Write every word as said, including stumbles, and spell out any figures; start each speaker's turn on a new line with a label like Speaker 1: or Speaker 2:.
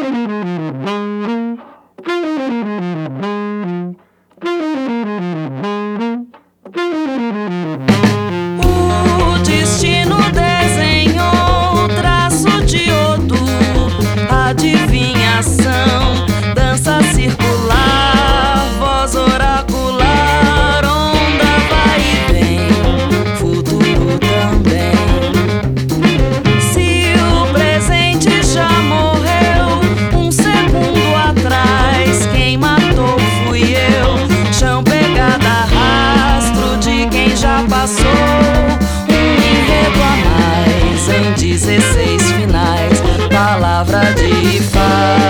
Speaker 1: O destino desenhou traço de odor, adivinhação, dança circular, voz oracular, onda vai e vem, futuro também. Se o presente já morreu um segundo atrás, quem matou fui eu, chão pegada, rastro de quem já passou, um enredo a mais em dezesseis finais, palavra de faz.